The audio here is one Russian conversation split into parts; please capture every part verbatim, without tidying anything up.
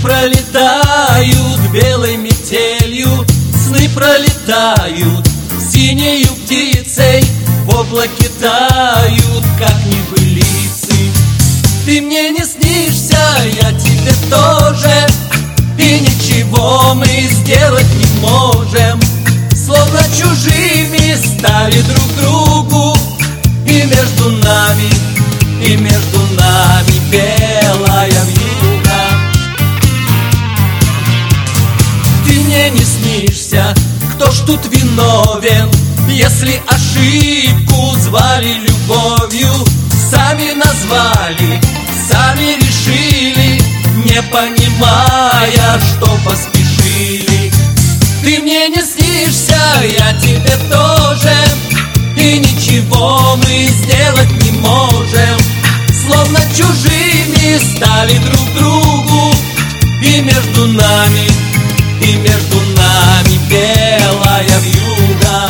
пролетают белой метелью, сны пролетают синею птицей, в облаке тают, как небылицы. Ты мне не снишься, я тебе тоже, и ничего мы сделать не можем. Словно чужими стали друг другу, и между нами, и между нами белая вьюга. Ты мне не снишься, кто ж тут виновен, если ошибку звали любовью? Сами назвали, сами решили, не понимая, что поспешили. Ты мне не снишься, я тебе тоже, и ничего мы сделать не можем. Словно чужими стали друг другу, и между нами, и между нами белая вьюга.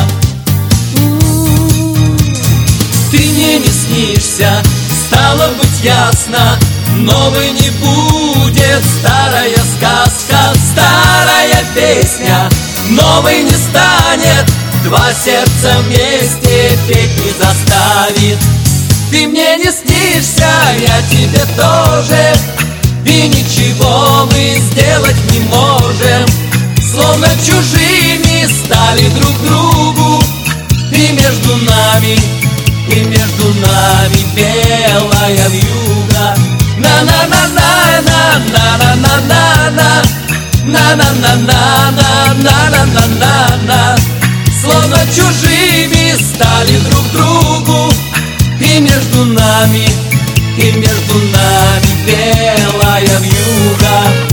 Ты мне не снишься, стало быть ясно, новой не будет старая сказка, старая песня новой не станет, два сердца вместе петь не заставит. Ты мне не снишься, я тебе тоже, и ничего мы сделать не можем. Словно чужими стали друг другу, и между нами, и между нами белая вьюга. На-на-на-на-на-на-на-на-на-на, на-на-на-на-на-на-на-на. Словно чужими стали друг другу, и между нами, и между нами белая вьюга.